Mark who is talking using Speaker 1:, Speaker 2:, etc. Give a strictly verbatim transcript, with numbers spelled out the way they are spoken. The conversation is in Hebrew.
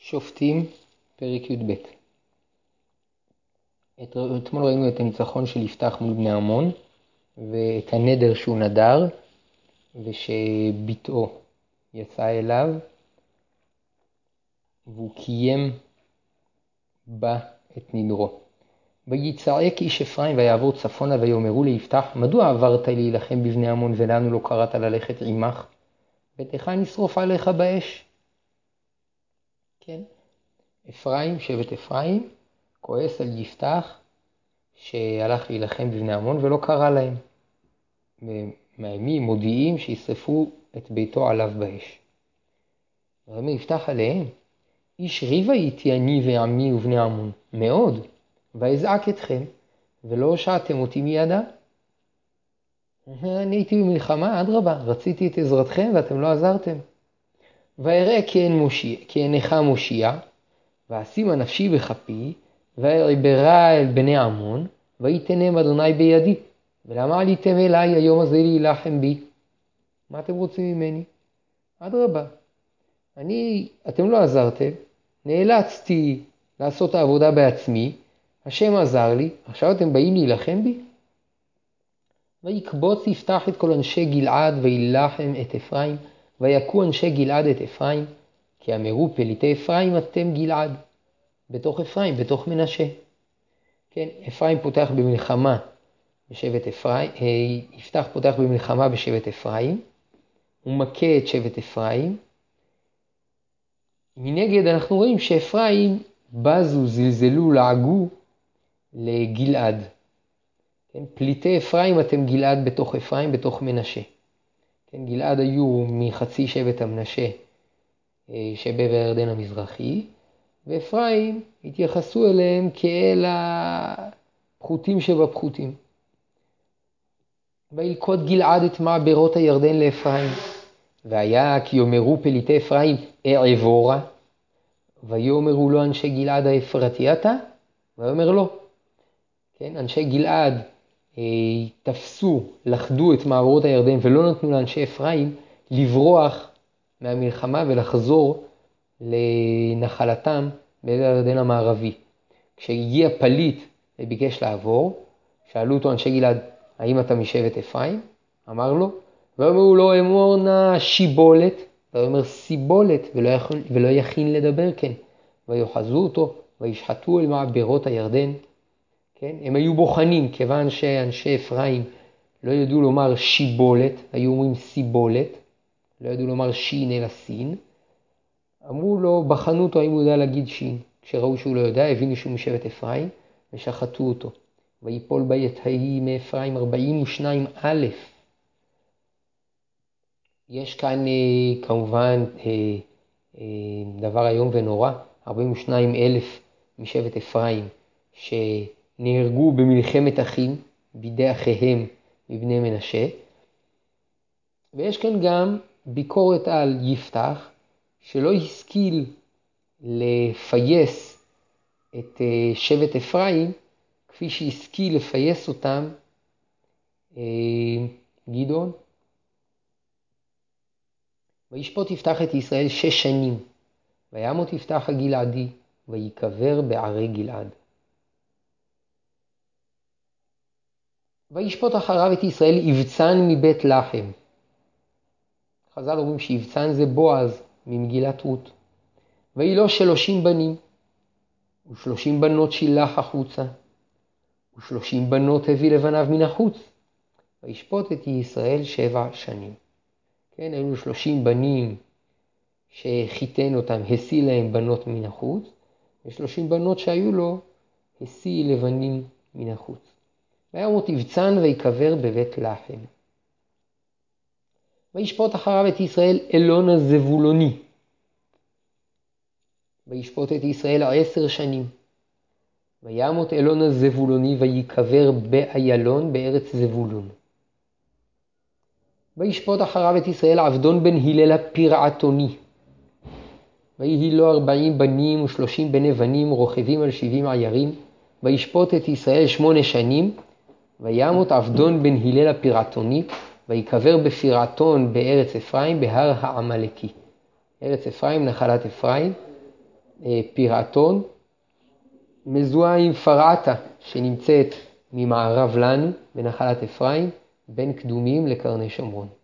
Speaker 1: שופטים, פרק י"ב. אתמול ראינו את הניצחון של יפתח מול בני עמון, ואת הנדר שהוא נדר, ושביתו יצא אליו, והוא קיים בה את נדרו. ויצעק איש אפרים ויעבור צפונה ויאמרו ליפתח, מדוע עברת להילחם בבני עמון ולנו לא קראת ללכת עמך? ביתך נשרוף עליך באש. כן. אפרים, שבט אפרים, כועס על יפתח שהלך להילחם בבני עמון ולא קרא להם. ומאיימים, מודיעים שישרפו את ביתו עליו באש. ואומר יפתח עליהם, איש ריב הייתי אני ועמי ובני עמון, מאוד, ואזעק אתכם, ולא הושעתם אותי מידה. אני הייתי במלחמה, אדרבה, רציתי את עזרתכם ואתם לא עזרתם. ואראה כי אינך מושיע, ואשימה נפשי בכפי, ואעברה אל בני עמון, ויתנם אדוני בידי. ולמה עליתם אליי היום הזה להילחם בי? מה אתם רוצים ממני? אדרבה, אני, אתם לא עזרתם, נאלצתי לעשות את העבודה בעצמי, השם עזר לי, עכשיו אתם באים להילחם בי? ויקבוץ יפתח את כל אנשי גלעד וילחם את אפרים, ויקו אנשי גלעד את אפרים, כי אמרו פליטי אפרים אתם גלעד, בתוך אפרים, בתוך מנשה. כן, אפרים פותח במלחמה בשבט אפרים, יפתח פותח במלחמה בשבט אפרים, הוא מכה את שבט אפרים. מנגד אנחנו רואים שאפרים בזו, זלזלו, לעגו לגלעד. כן, פליטי אפרים אתם גלעד בתוך אפרים, בתוך מנשה. כן, גלעד היו מחצי שבט המנשה שבעבר הירדן המזרחי, ואפרים התייחסו אליהם כאל הפחותים שבפחותים. וילכוד גלעד את מעברות הירדן לאפרים, והיה כי יאמרו פליטי אפרים אעבורה, ויאמרו לו אנשי גלעד האפרתי אתה? ויאמר לו. כן, אנשי גלעד אה, תפסו, לחדו את מעברות הירדן ולא נתנו לאנשי אפרים לברוח מהמלחמה ולחזור לנחלתם בעבר הירדן המערבי. כשהגיע פליט וביקש לעבור, שאלו אותו אנשי גלעד, האם אתה משבט אפרים? אמר לו, ואמרו לו, אמור נא שיבולת, ואומר סיבולת, ולא יכין, ולא יכין לדבר כן. ויוחזו אותו, וישחטו אל מעברות הירדן. כן? הם היו בוחנים, כיוון שאנשי אפרים לא ידעו לומר שיבולת, היו אומרים סיבולת, לא ידעו לומר שין אלא סין. אמרו לו, בחנו אותו האם הוא יודע להגיד שין. כשראו שהוא לא יודע, הבינו שהוא משבט אפרים, ושחטו אותו. ויפול בית ההיא מאפרים ארבעים ושניים א'. יש כאן כמובן דבר היום ונורא, ארבעים ושניים אלף משבט אפרים שנהרגו במלחמת אחים בידי אחיהם מבני מנשה. ויש כאן גם ביקורת על יפתח שלא השכיל לפייס את שבט אפרים כפי שהשכיל לפייס אותם גדעון. וישפוט יפתח את ישראל שש שנים, וימות יפתח הגלעדי, ויקבר בערי גלעד. וישפוט אחריו את ישראל יבצן מבית לחם. חז"ל אומרים שיבצן זה בועז ממגילת רות. ויהי לו שלושים בנים, ושלושים בנות שילח החוצה, ושלושים בנות הביא לבניו מן החוץ. וישפוט את ישראל שבע שנים. כן, היו שלושים בנים שחיתן אותם, השיא להם בנות מן החוץ, ושלושים בנות שהיו לו, השיא לבנים מן החוץ. וימות יבצן ויקבר בבית לחם. וישפוט אחריו את ישראל אלון הזבולוני. וישפוט את ישראל עשר שנים. וימות אלון הזבולוני ויקבר באיילון בארץ זבולון. וישפוט אחריו את ישראל עבדון בן הלל הפירעתוני. ויהי לו ארבעים בנים ושלושים בני בנים רוכבים על שבעים עיירים. וישפוט את ישראל שמונה שנים. וימות עבדון בן הלל הפירעתוני ויקבר בפירעתון בארץ אפרים בהר העמלקי. ארץ אפרים נחלת אפרים. פירעתון מזוהה עם פרעתה שנמצאת ממערב לנו בנחלת אפרים בין קדומים לקרני שומרון.